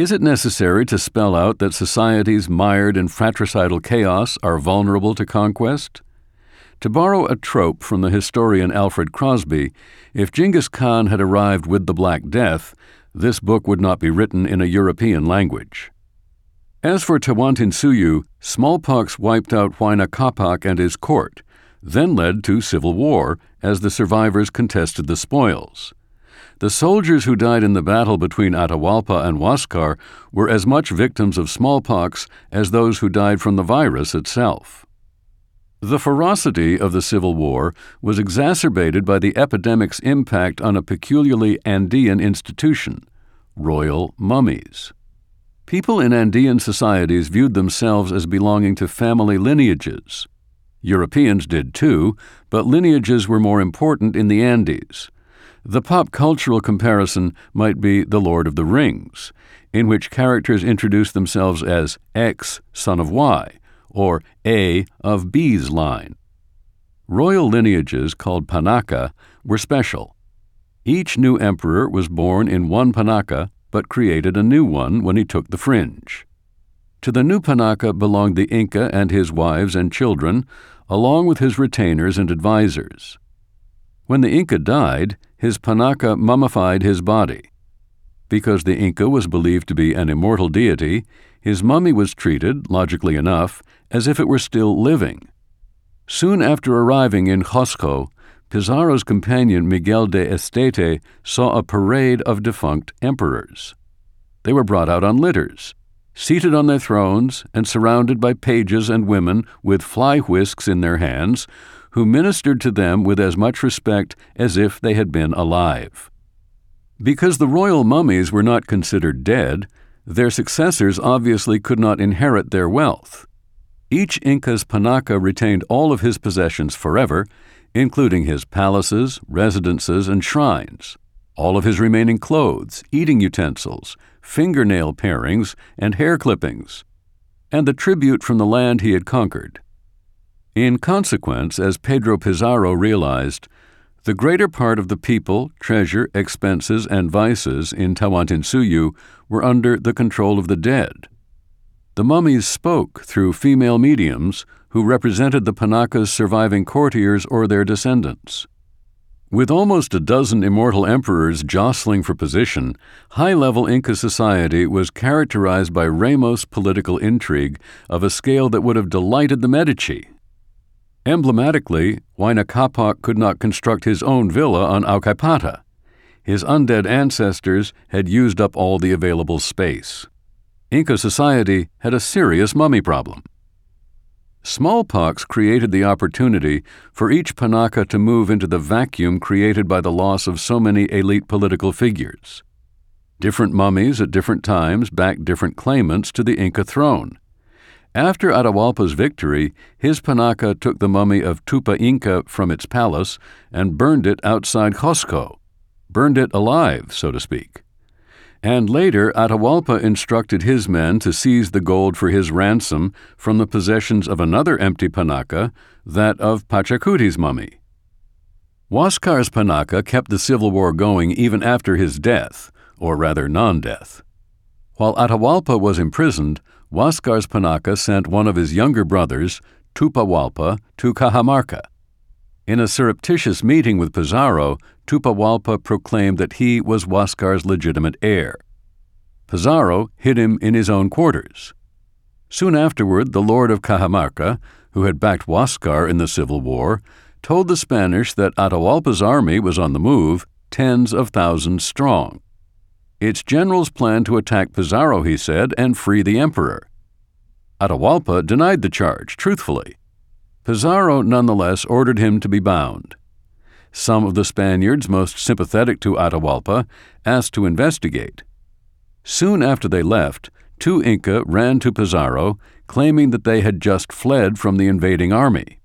Is it necessary to spell out that societies mired in fratricidal chaos are vulnerable to conquest? To borrow a trope from the historian Alfred Crosby, if Genghis Khan had arrived with the Black Death, this book would not be written in a European language. As for Tawantinsuyu, smallpox wiped out Huayna Capac and his court, then led to civil war as the survivors contested the spoils. The soldiers who died in the battle between Atahualpa and Huáscar were as much victims of smallpox as those who died from the virus itself. The ferocity of the Civil War was exacerbated by the epidemic's impact on a peculiarly Andean institution, royal mummies. People in Andean societies viewed themselves as belonging to family lineages. Europeans did too, but lineages were more important in the Andes. The pop cultural comparison might be The Lord of the Rings, in which characters introduce themselves as X, son of Y, or A of B's line. Royal lineages, called Panaka, were special. Each new emperor was born in one Panaka, but created a new one when he took the fringe. To the new Panaka belonged the Inca and his wives and children, along with his retainers and advisors. When the Inca died, his Panaka mummified his body. Because the Inca was believed to be an immortal deity, his mummy was treated, logically enough, as if it were still living. Soon after arriving in Cusco, Pizarro's companion Miguel de Estete saw a parade of defunct emperors. They were brought out on litters, seated on their thrones and surrounded by pages and women with fly whisks in their hands, who ministered to them with as much respect as if they had been alive. Because the royal mummies were not considered dead, their successors obviously could not inherit their wealth. Each Inca's Panaka retained all of his possessions forever, including his palaces, residences, and shrines, all of his remaining clothes, eating utensils, fingernail parings, and hair clippings, and the tribute from the land he had conquered. In consequence, as Pedro Pizarro realized, the greater part of the people, treasure, expenses, and vices in Tawantinsuyu were under the control of the dead. The mummies spoke through female mediums who represented the Panaka's surviving courtiers or their descendants. With almost a dozen immortal emperors jostling for position, high-level Inca society was characterized by Ramos political intrigue of a scale that would have delighted the Medici. Emblematically, Huayna Capac could not construct his own villa on Aucaypata. His undead ancestors had used up all the available space. Inca society had a serious mummy problem. Smallpox created the opportunity for each Panaka to move into the vacuum created by the loss of so many elite political figures. Different mummies at different times backed different claimants to the Inca throne. After Atahualpa's victory, his Panaka took the mummy of Tupa Inca from its palace and burned it outside Cusco, burned it alive, so to speak. And later, Atahualpa instructed his men to seize the gold for his ransom from the possessions of another empty Panaka, that of Pachacuti's mummy. Huáscar's Panaka kept the civil war going even after his death, or rather non-death. While Atahualpa was imprisoned, Huáscar's Panaka sent one of his younger brothers, Tupahualpa, to Cajamarca. In a surreptitious meeting with Pizarro, Tupahualpa proclaimed that he was Huáscar's legitimate heir. Pizarro hid him in his own quarters. Soon afterward, the Lord of Cajamarca, who had backed Huáscar in the Civil War, told the Spanish that Atahualpa's army was on the move, tens of thousands strong. Its generals planned to attack Pizarro, he said, and free the emperor. Atahualpa denied the charge, truthfully. Pizarro nonetheless ordered him to be bound. Some of the Spaniards most sympathetic to Atahualpa asked to investigate. Soon after they left, 2 Inca ran to Pizarro, claiming that they had just fled from the invading army.